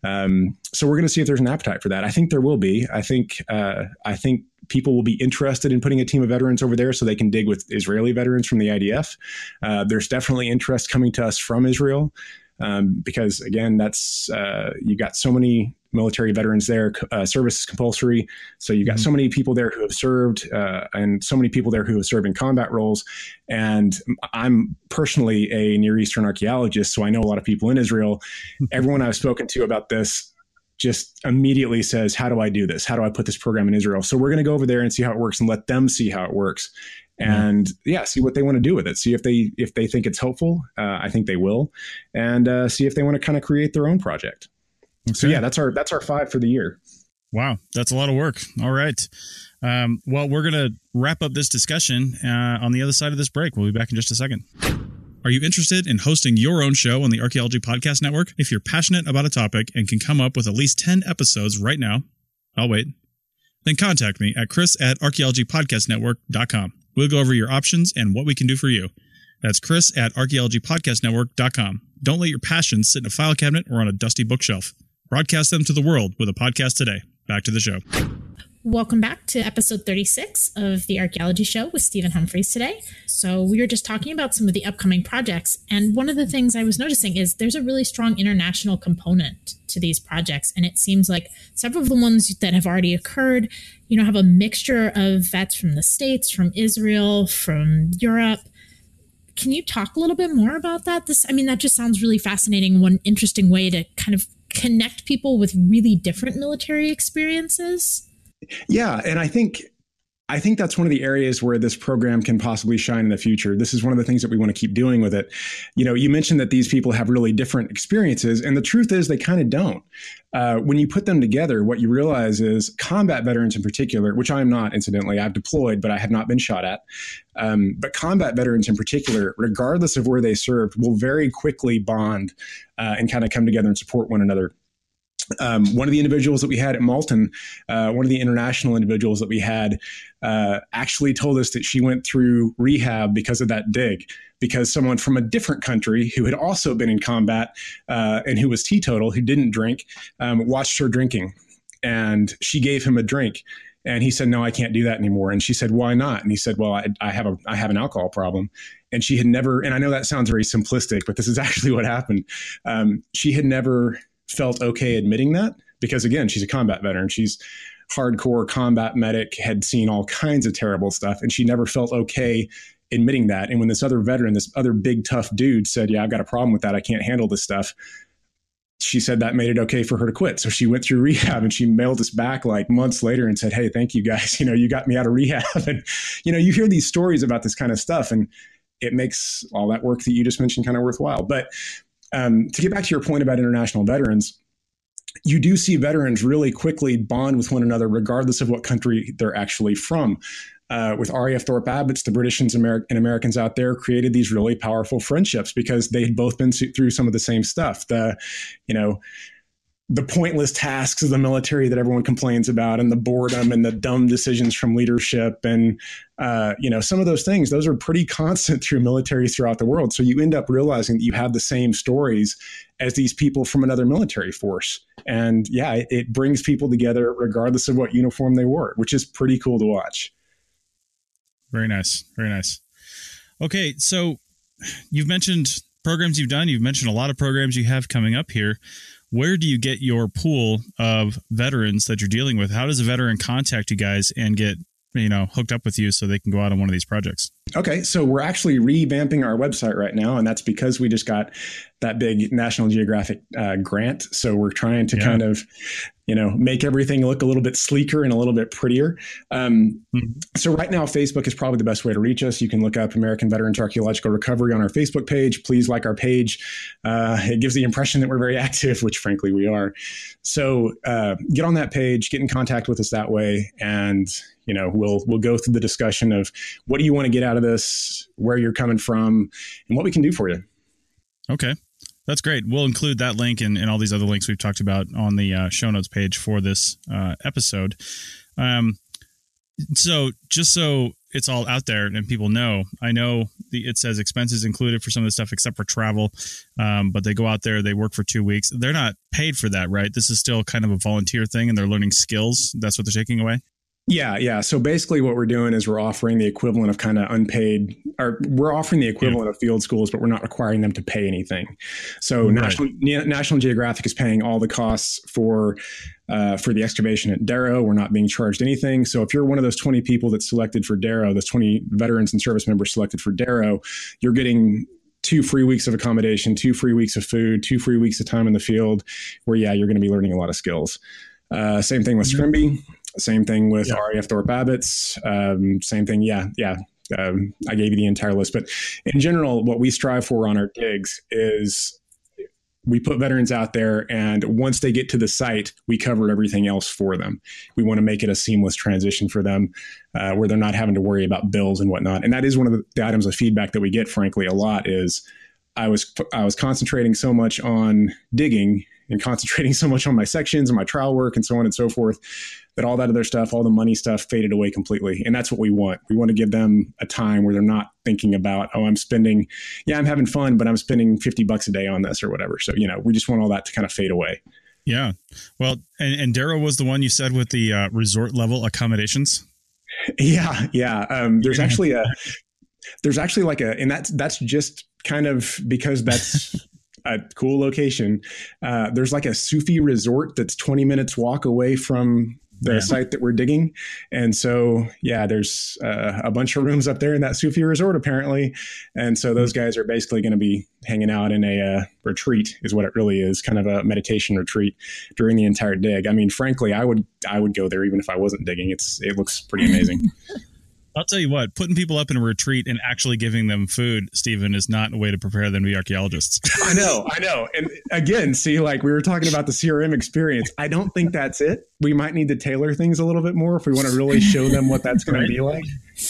So we're going to see if there's an appetite for that. I think there will be. I think people will be interested in putting a team of veterans over there so they can dig with Israeli veterans from the IDF. There's definitely interest coming to us from Israel because, again, that's you got so many military veterans there. Service is compulsory. So you've got so many people there who have served and so many people there who have served in combat roles. And I'm personally a Near Eastern archaeologist, so I know a lot of people in Israel. Everyone I've spoken to about this just immediately says, how do I do this? How do I put this program in Israel? So we're going to go over there and see how it works and let them see how it works. And see what they want to do with it. See if they think it's helpful. I think they will. And see if they want to kind of create their own project. Okay. So that's our 5 for the year. Wow. That's a lot of work. All right. Well, we're going to wrap up this discussion on the other side of this break. We'll be back in just a second. Are you interested in hosting your own show on the Archaeology Podcast Network? If you're passionate about a topic and can come up with at least 10 episodes right now, I'll wait. Then contact me at chris@archaeologypodcastnetwork.com. We'll go over your options and what we can do for you. That's chris@archaeologypodcastnetwork.com. Don't let your passions sit in a file cabinet or on a dusty bookshelf. Broadcast them to the world with a podcast today. Back to the show. Welcome back to episode 36 of the Archaeology Show with Stephen Humphreys today. So we were just talking about some of the upcoming projects. And one of the things I was noticing is there's a really strong international component to these projects. And it seems like several of the ones that have already occurred, have a mixture of vets from the States, from Israel, from Europe. Can you talk a little bit more about that? That just sounds really fascinating. One interesting way to kind of connect people with really different military experiences. Yeah. And I think I think that's one of the areas where this program can possibly shine in the future. This is one of the things that we want to keep doing with it. You mentioned that these people have really different experiences, and the truth is they kind of don't. When you put them together, what you realize is combat veterans in particular, which I am not, incidentally, I've deployed, but I have not been shot at. But combat veterans in particular, regardless of where they served, will very quickly bond and kind of come together and support one another. One of the individuals that we had at Malton, one of the international individuals that we had, actually told us that she went through rehab because of that dig, because someone from a different country who had also been in combat and who was teetotal, who didn't drink, watched her drinking. And she gave him a drink. And he said, no, I can't do that anymore. And she said, why not? And he said, well, I have an alcohol problem. And she had never, and I know that sounds very simplistic, but this is actually what happened. She had never felt okay admitting that because, again, she's a combat veteran. She's hardcore combat medic, had seen all kinds of terrible stuff, and she never felt okay admitting that. And when this other veteran, this other big tough dude said, yeah, I've got a problem with that, I can't handle this stuff, she said that made it okay for her to quit. So she went through rehab, and she mailed us back like months later and said, hey, thank you guys. You got me out of rehab. And, you hear these stories about this kind of stuff, and it makes all that work that you just mentioned kind of worthwhile. But to get back to your point about international veterans, you do see veterans really quickly bond with one another, regardless of what country they're actually from. With RAF Thorpe Abbotts, the British and Americans out there created these really powerful friendships because they had both been through some of the same stuff. The pointless tasks of the military that everyone complains about, and the boredom and the dumb decisions from leadership. And, some of those things, those are pretty constant through militaries throughout the world. So you end up realizing that you have the same stories as these people from another military force. And yeah, it brings people together regardless of what uniform they wore, which is pretty cool to watch. Very nice. Very nice. Okay. So you've mentioned programs you've done. You've mentioned a lot of programs you have coming up here. Where do you get your pool of veterans that you're dealing with? How does a veteran contact you guys and get, hooked up with you so they can go out on one of these projects? Okay. So we're actually revamping our website right now, and that's because we just got that big National Geographic grant. So we're trying to kind of, make everything look a little bit sleeker and a little bit prettier. So right now, Facebook is probably the best way to reach us. You can look up American Veterans Archaeological Recovery on our Facebook page. Please like our page. It gives the impression that we're very active, which frankly we are. So get on that page, get in contact with us that way. And, we'll go through the discussion of what do you want to get out of this, where you're coming from, and what we can do for you. Okay. That's great. We'll include that link and all these other links we've talked about on the show notes page for this episode. So just so it's all out there and people know, I know it says expenses included for some of the stuff except for travel, but they go out there, they work for 2 weeks. They're not paid for that, right? This is still kind of a volunteer thing and they're learning skills. That's what they're taking away? Yeah. So basically what we're doing is we're offering the equivalent of kind of unpaid, or we're offering the equivalent of field schools, but we're not requiring them to pay anything. So National Geographic is paying all the costs for the excavation at Darrow. We're not being charged anything. So if you're one of those 20 people that's selected for Darrow, those 20 veterans and service members selected for Darrow, you're getting 2 free weeks of accommodation, 2 free weeks of food, 2 free weeks of time in the field where, you're going to be learning a lot of skills. Same thing with Scrimby. Same thing with RAF Thorpe Abbotts. Same thing. I gave you the entire list. But in general, what we strive for on our digs is we put veterans out there, and once they get to the site, we cover everything else for them. We want to make it a seamless transition for them where they're not having to worry about bills and whatnot. And that is one of the items of feedback that we get, frankly, a lot is I was concentrating so much on digging and concentrating so much on my sections and my trial work and so on and so forth, that all that other stuff, all the money stuff faded away completely. And that's what we want. We want to give them a time where they're not thinking about, I'm having fun, but I'm spending $50 a day on this or whatever. So, we just want all that to kind of fade away. Yeah. Well, and Darrow was the one you said with the resort level accommodations. Yeah. There's actually and that's just kind of because that's a cool location. There's like a Sufi resort that's 20 minutes walk away from the site that we're digging. And so, yeah, there's a bunch of rooms up there in that Sufi resort, apparently. And so those guys are basically going to be hanging out in a retreat, is what it really is, kind of a meditation retreat during the entire dig. I mean, frankly, I would go there even if I wasn't digging. It looks pretty amazing. I'll tell you what, putting people up in a retreat and actually giving them food, Stephen, is not a way to prepare them to be archaeologists. I know. And again, see, like we were talking about the CRM experience. I don't think that's it. We might need to tailor things a little bit more if we want to really show them what that's going to be like.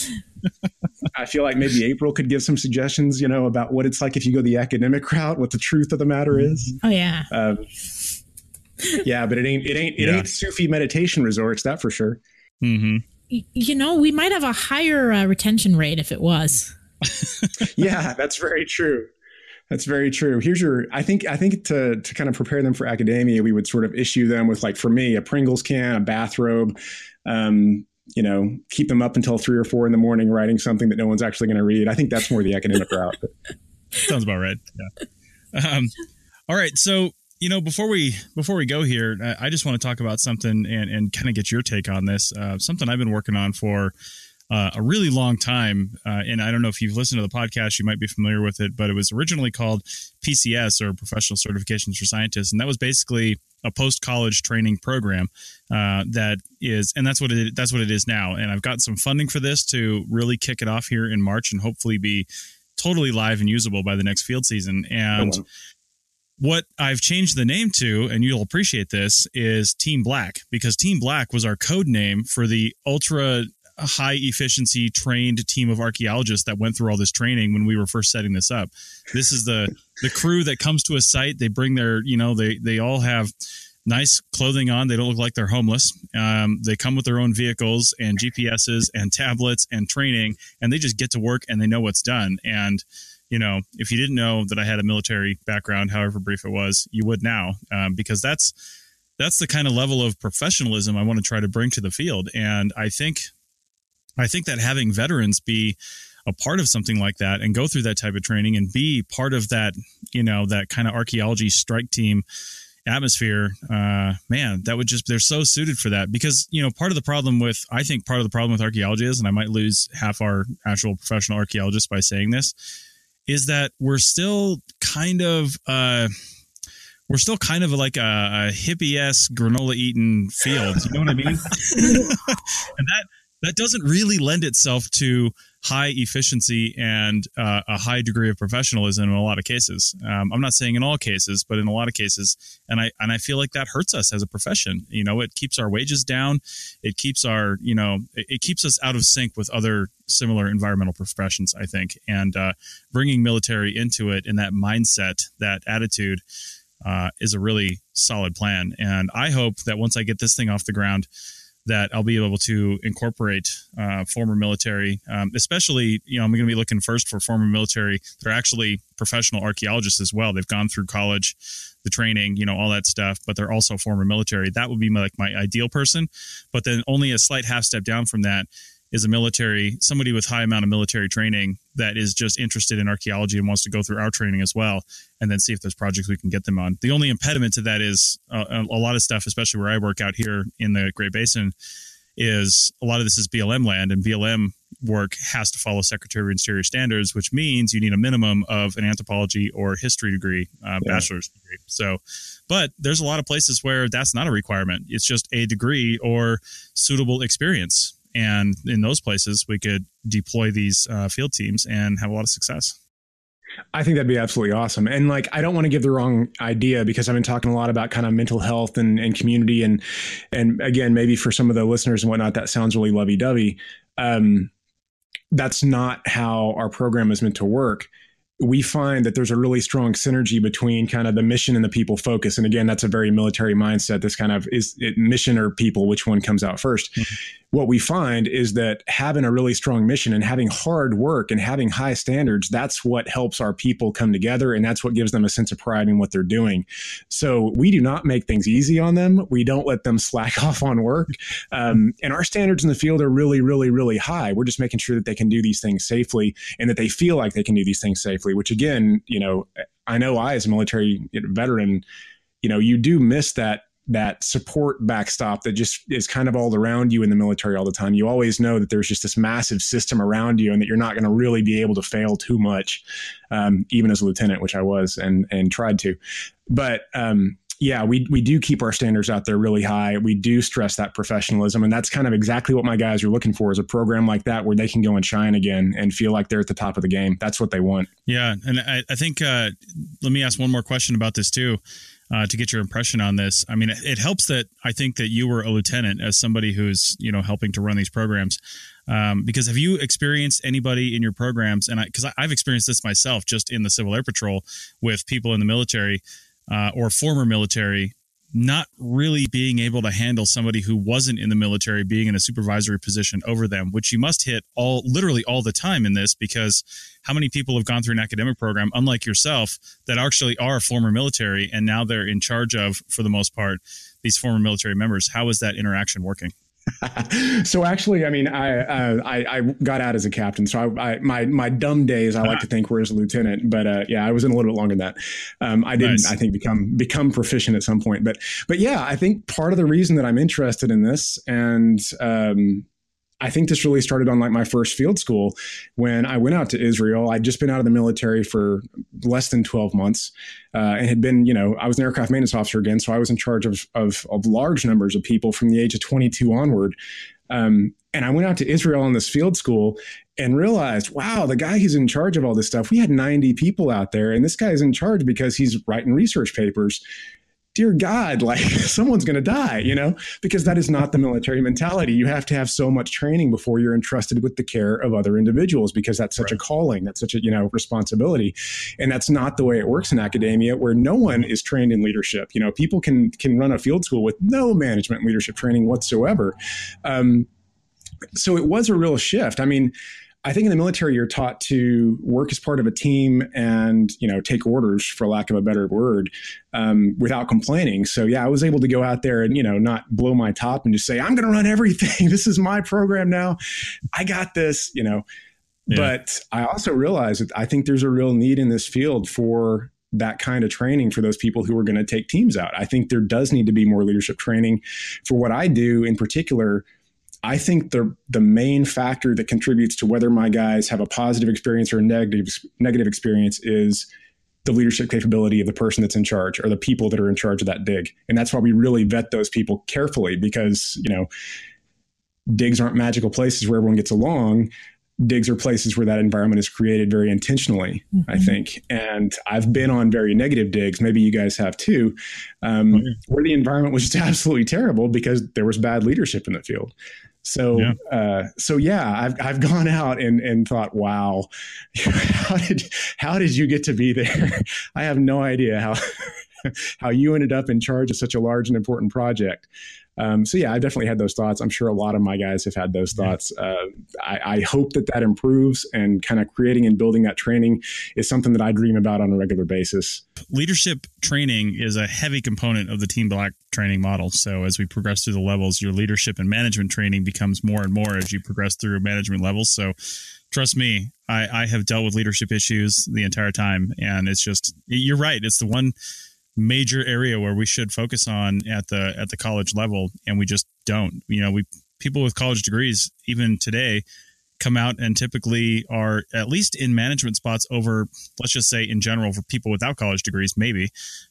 I feel like maybe April could give some suggestions, about what it's like if you go the academic route, what the truth of the matter is. Oh, yeah. Yeah, but it ain't Sufi meditation resorts, that for sure. Mm-hmm. We might have a higher retention rate if it was. Yeah, that's very true. That's very true. I think to kind of prepare them for academia, we would sort of issue them with, like, for me, a Pringles can, a bathrobe, keep them up until 3 or 4 in the morning writing something that no one's actually going to read. I think that's more the academic route. Sounds about right. Yeah. All right. So, before we go here, I just want to talk about something and kind of get your take on this. Something I've been working on for a really long time. And I don't know if you've listened to the podcast, you might be familiar with it, but it was originally called PCS, or Professional Certifications for Scientists. And that was basically a post-college training program that's what it is now. And I've gotten some funding for this to really kick it off here in March and hopefully be totally live and usable by the next field season. And what I've changed the name to, and you'll appreciate this, is Team Black, because Team Black was our code name for the ultra high efficiency trained team of archaeologists that went through all this training when we were first setting this up. This is the crew that comes to a site. They bring their, they all have nice clothing on. They don't look like they're homeless. They come with their own vehicles and GPSs and tablets and training, and they just get to work and they know what's done. And if you didn't know that I had a military background, however brief it was, you would now, because that's the kind of level of professionalism I want to try to bring to the field. And I think that having veterans be a part of something like that and go through that type of training and be part of that, that kind of archaeology strike team atmosphere, they're so suited for that. Because, part of the problem with archaeology is, and I might lose half our actual professional archaeologists by saying this, is that we're still kind of like a hippie-esque granola-eating field. You know what I mean? And that doesn't really lend itself to high efficiency and a high degree of professionalism in a lot of cases. I'm not saying in all cases, but in a lot of cases. And I feel like that hurts us as a profession. It keeps our wages down. It keeps it keeps us out of sync with other similar environmental professions, I think. And bringing military into it in that mindset, that attitude, is a really solid plan. And I hope that once I get this thing off the ground, that I'll be able to incorporate former military, especially, I'm going to be looking first for former military. They're actually professional archaeologists as well. They've gone through college, the training, all that stuff, but they're also former military. That would be my ideal person. But then only a slight half step down from that is somebody with high amount of military training that is just interested in archaeology and wants to go through our training as well, and then see if there's projects we can get them on. The only impediment to that is a lot of stuff, especially where I work out here in the Great Basin, is a lot of this is BLM land, and BLM work has to follow Secretary of Interior standards, which means you need a minimum of an anthropology or history degree, bachelor's degree. So, but there's a lot of places where that's not a requirement. It's just a degree or suitable experience. And in those places, we could deploy these field teams and have a lot of success. I think that'd be absolutely awesome. And I don't want to give the wrong idea, because I've been talking a lot about kind of mental health and community. And again, maybe for some of the listeners and whatnot, that sounds really lovey-dovey. That's not how our program is meant to work. We find that there's a really strong synergy between kind of the mission and the people focus. And again, that's a very military mindset. This kind of is it mission or people, which one comes out first? Mm-hmm. What we find is that having a really strong mission and having hard work and having high standards, that's what helps our people come together. And that's what gives them a sense of pride in what they're doing. So we do not make things easy on them. We don't let them slack off on work. And our standards in the field are really, really, really high. We're just making sure that they can do these things safely and that they feel like they can do these things safely, which again, I know I, as a military veteran, you do miss that that support backstop that just is kind of all around you in the military all the time. You always know that there's just this massive system around you and that you're not going to really be able to fail too much, even as a lieutenant, which I was and tried to. But yeah, we do keep our standards out there really high. We do stress that professionalism. And that's kind of exactly what my guys are looking for, is a program like that where they can go and shine again and feel like they're at the top of the game. That's what they want. Yeah. And I think, let me ask one more question about this too. To get your impression on this. I mean, it helps that I think that you were a lieutenant as somebody who's, helping to run these programs. Because have you experienced anybody in your programs? And because I've experienced this myself just in the Civil Air Patrol with people in the military or former military not really being able to handle somebody who wasn't in the military being in a supervisory position over them, which you must hit literally all the time in this, because how many people have gone through an academic program, unlike yourself, that actually are former military and now they're in charge of, for the most part, these former military members? How is that interaction working? So actually, I mean, I got out as a captain. So my dumb days, I like to think, were as a lieutenant. But yeah, I was in a little bit longer than that. I didn't, nice. I think, become proficient at some point. But yeah, I think part of the reason that I'm interested in this, and I think this really started on like my first field school when I went out to Israel. I'd just been out of the military for less than 12 months and had been, I was an aircraft maintenance officer again. So I was in charge of large numbers of people from the age of 22 onward. And I went out to Israel on this field school and realized, wow, the guy who's in charge of all this stuff, we had 90 people out there, and this guy's in charge because he's writing research papers. Dear God, like someone's going to die, because that is not the military mentality. You have to have so much training before you're entrusted with the care of other individuals, because that's such a calling. That's such a, responsibility. And that's not the way it works in academia, where no one is trained in leadership. People can run a field school with no management and leadership training whatsoever. So it was a real shift. I mean, I think in the military, you're taught to work as part of a team and, take orders, for lack of a better word, without complaining. So, yeah, I was able to go out there and, not blow my top and just say, I'm going to run everything. This is my program now. I got this, Yeah. But I also realized that I think there's a real need in this field for that kind of training for those people who are going to take teams out. I think there does need to be more leadership training. For what I do in particular, I think the main factor that contributes to whether my guys have a positive experience or a negative experience is the leadership capability of the person that's in charge, or the people that are in charge of that dig. And that's why we really vet those people carefully, because, digs aren't magical places where everyone gets along. Digs are places where that environment is created very intentionally, I think. And I've been on very negative digs, maybe you guys have too, where the environment was just absolutely terrible because there was bad leadership in the field. So, I've gone out and thought, wow, how did you get to be there? I have no idea how you ended up in charge of such a large and important project. So yeah, I definitely had those thoughts. I'm sure a lot of my guys have had those thoughts. I hope that improves, and kind of creating and building that training is something that I dream about on a regular basis. Leadership training is a heavy component of the Team Black training model. So as we progress through the levels, your leadership and management training becomes more and more as you progress through management levels. So trust me, I have dealt with leadership issues the entire time. And it's just, you're right. It's the one major area where we should focus on at the college level, and we just don't. People with college degrees even today come out and typically are at least in management spots over, let's just say in general, for people without college degrees, maybe.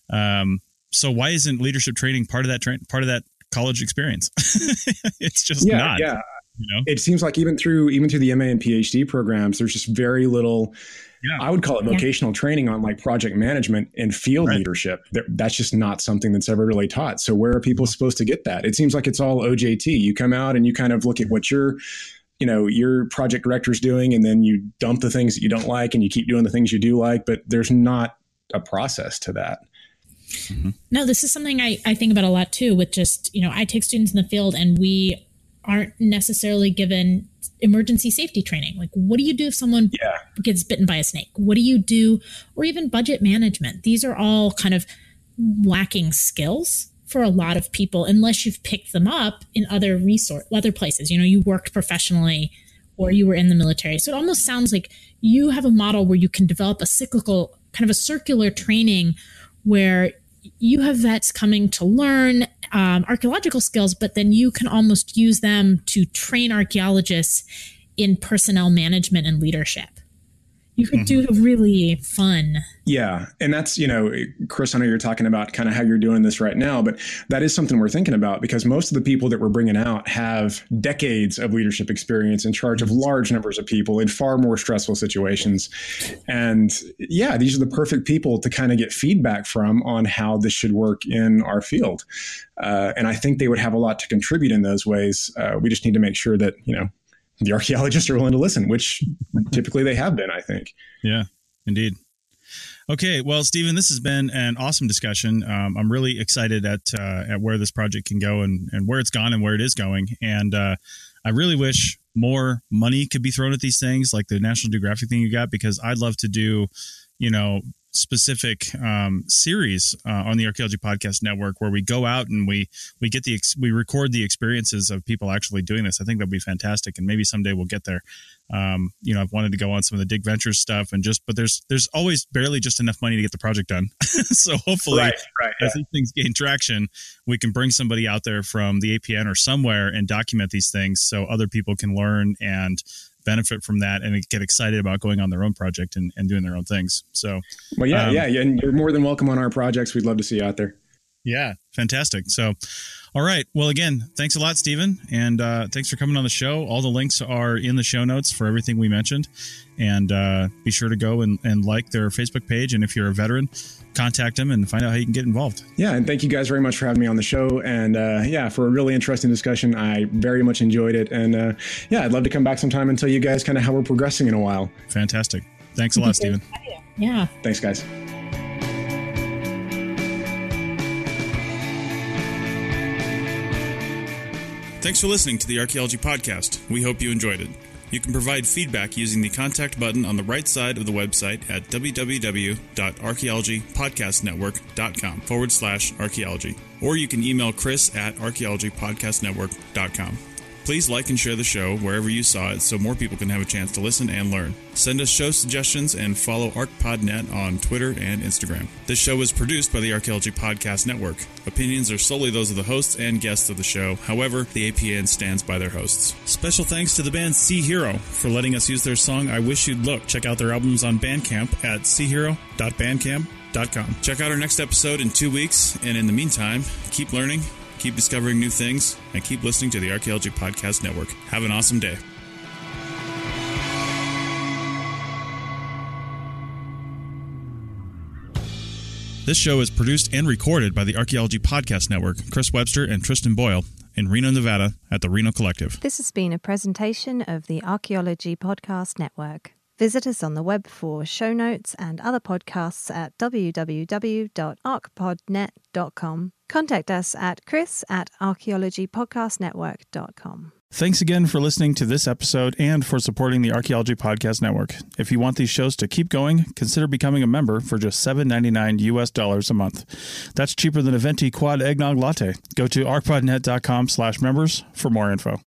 So why isn't leadership training part of that college experience? It's just not. Yeah. It seems like even through the MA and PhD programs, there's just very little. Yeah. I would call it vocational training on like project management and field leadership. That's just not something that's ever really taught. So where are people supposed to get that? It seems like it's all OJT. You come out and you kind of look at what your project director's doing, and then you dump the things that you don't like and you keep doing the things you do like, but there's not a process to that. Mm-hmm. No, this is something I think about a lot too, with just, I take students in the field and we aren't necessarily given emergency safety training. Like, what do you do if someone gets bitten by a snake? What do you do? Or even budget management. These are all kind of lacking skills for a lot of people, unless you've picked them up in other places. You worked professionally or you were in the military. So it almost sounds like you have a model where you can develop a cyclical, kind of a circular training where you have vets coming to learn archaeological skills, but then you can almost use them to train archaeologists in personnel management and leadership. You could do really fun. Yeah. And that's, Chris, I know you're talking about kind of how you're doing this right now, but that is something we're thinking about, because most of the people that we're bringing out have decades of leadership experience in charge of large numbers of people in far more stressful situations. And yeah, these are the perfect people to kind of get feedback from on how this should work in our field. And I think they would have a lot to contribute in those ways. We just need to make sure that, the archaeologists are willing to listen, which typically they have been, I think. Yeah, indeed. Okay, well, Stephen, this has been an awesome discussion. I'm really excited at where this project can go and where it's gone and where it is going. And I really wish more money could be thrown at these things, like the National Geographic thing you got, because I'd love to do, specific series on the Archaeology Podcast Network where we go out and we get we record the experiences of people actually doing this. I think that'd be fantastic, and maybe someday we'll get there. I've wanted to go on some of the Dig Ventures stuff, but there's always barely just enough money to get the project done. So hopefully, as these things gain traction, we can bring somebody out there from the APN or somewhere and document these things so other people can learn and benefit from that and get excited about going on their own project and doing their own things. So, well, yeah. And you're more than welcome on our projects. We'd love to see you out there. Yeah. Fantastic. So, all right. Well, again, thanks a lot, Stephen. And thanks for coming on the show. All the links are in the show notes for everything we mentioned. And be sure to go and like their Facebook page. And if you're a veteran, contact them and find out how you can get involved. Yeah. And thank you guys very much for having me on the show. And for a really interesting discussion. I very much enjoyed it. And I'd love to come back sometime and tell you guys kind of how we're progressing in a while. Fantastic. Thanks a lot, Stephen. Yeah. Thanks, guys. Thanks for listening to the Archaeology Podcast. We hope you enjoyed it. You can provide feedback using the contact button on the right side of the website at www.archaeologypodcastnetwork.com/archaeology. Or you can email Chris at archaeologypodcastnetwork.com. Please like and share the show wherever you saw it so more people can have a chance to listen and learn. Send us show suggestions and follow ArchPodNet on Twitter and Instagram. This show is produced by the Archaeology Podcast Network. Opinions are solely those of the hosts and guests of the show. However, the APN stands by their hosts. Special thanks to the band Sea Hero for letting us use their song I Wish You'd Look. Check out their albums on Bandcamp at seahero.bandcamp.com. Check out our next episode in 2 weeks, and in the meantime, keep learning, keep discovering new things, and keep listening to the Archaeology Podcast Network. Have an awesome day. This show is produced and recorded by the Archaeology Podcast Network, Chris Webster and Tristan Boyle, in Reno, Nevada, at the Reno Collective. This has been a presentation of the Archaeology Podcast Network. Visit us on the web for show notes and other podcasts at www.archpodnet.com. Contact us at chris@archaeologypodcastnetwork.com. Thanks again for listening to this episode and for supporting the Archaeology Podcast Network. If you want these shows to keep going, consider becoming a member for just $7.99 US a month. That's cheaper than a venti quad eggnog latte. Go to archpodnet.com/members for more info.